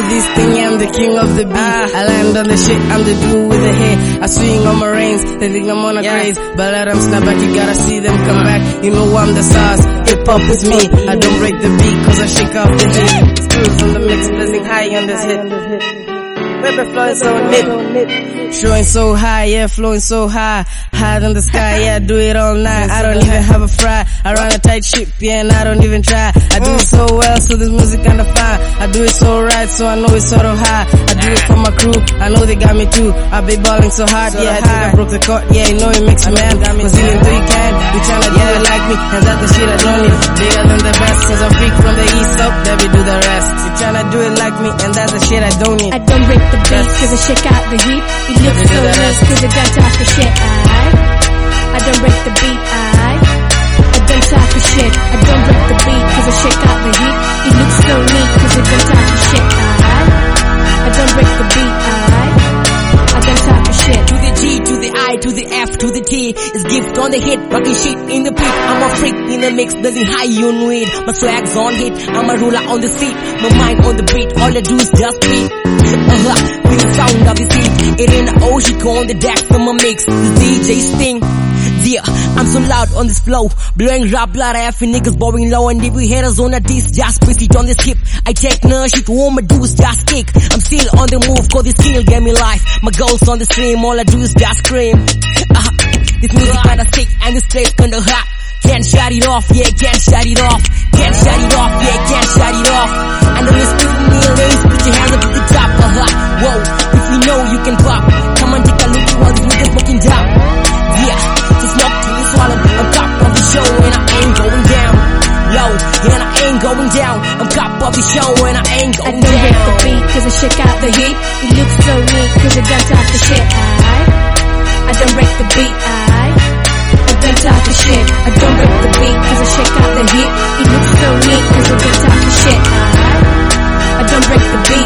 this thing, yeah, I'm the king of the beat. I land on the shit, I'm the dude with the hair. I swing on my reins, they think I'm on a craze. But let them snap back, you gotta see them come back. You know I'm the sauce, hip hop is me. I don't break the beat cause I shake off the heat. Screws on the mix, blazing high on this hit. Baby flowing so lit, showing so high, yeah, flowing so high, higher than the sky, yeah, I do it all night. I don't even have a fry, I run a tight ship, yeah, and I don't even try. I do it so well, so this music kinda fine. I do it so right, so I know it's sort of high. I do it for my crew, I know they got me too. I be balling so hard, yeah, I think I broke the court, yeah, you know it makes me mad. Cause even though you can, you tryna do it like me, and that's the shit I don't need. Bigger than the best, cause I'm freak from the east up, there we do the rest. You tryna do it like me, and that's the shit I don't need. I don't break the beat cause I shake out the heat. It looks so nice cause I don't talk a shit. I don't break the beat. I don't talk a shit. I don't break the beat cause I shake out the heat. It looks so neat cause I don't talk a shit. I don't break the beat. I don't talk a shit. To the G, to the I, to the F, to the T. It's gift on the hit, rocking shit in the beat. I'm a freak in the mix, blazing high on weed. My swag's on hit, I'm a ruler on the seat. My mind on the beat, all I do is just beat. With the sound of the seat, it ain't an Oshiko on the deck from my mix. The DJ Sting. Yeah, I'm so loud on this flow, blowing rap lot of effing niggas bowing low, and if we haters on a diss, just proceed on this hip. I take no shit, all I do is just kick. I'm still on the move, cause this skill gave me life. My goals on the stream, all I do is just scream. This music kinda sick, and this place kinda hot. Can't shut it off, yeah, can't shut it off. Can't shut it off, yeah, can't shut it off. And when you're spitting me a race, put your hands up to the top, whoa, if you know you can pop, come and take a look at what these niggas smoking down. Yeah, so smoke till you swallow. I'm top of the show and I ain't going down. Low, yeah, and I ain't going down. I'm top of the show and I ain't going down. I don't break the beat cause I shake out the heat. It looks so neat cause I don't talk the shit. I don't break the beat. I don't talk the shit. I don't break the beat cause I shake out the heat. It looks so neat cause I don't talk the shit. I don't break the beat.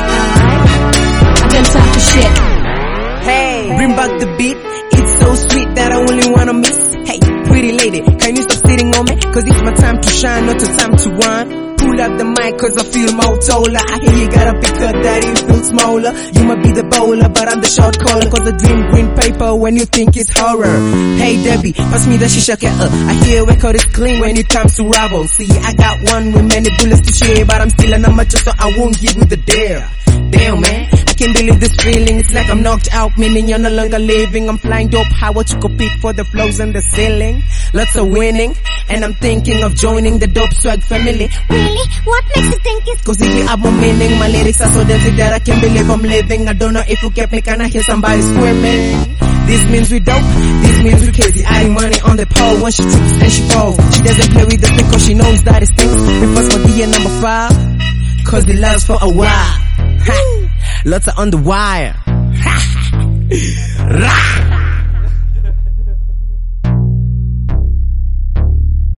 I don't talk the shit. Hey, bring back the beat. It's so sweet that I only wanna miss. Hey, pretty lady, can you stop sitting on me? Cause it's my time to shine, not your time to whine. Pull up the mic cause I feel more taller. I hear you got a big cut that you feel smaller. You might be the bowler but I'm the short caller. Cause I dream green paper when you think it's horror. Hey Debbie, pass me the shisha kettle. I hear record is clean when it comes to rival. See, I got one with many bullets to share, but I'm still an amateur so I won't give you the dare. Damn man, I can't believe this feeling. It's like I'm knocked out, meaning you're no longer living. I'm flying dope, how to compete for the flows and the ceiling. Lots of winning, and I'm thinking of joining the dope swag family. Really? What makes you think it's Cause if you have more meaning, my lyrics are so deadly that I can't believe I'm living. I don't know if you kept me, can I hear somebody screaming? This means we dope, this means we crazy. Adding money on the pole when she trips and she falls. She doesn't play with the thing cause she knows that it stinks. Refers for D and number 5, cause it lasts for a while. Ha! Lots of on the wire. Ha! Rah!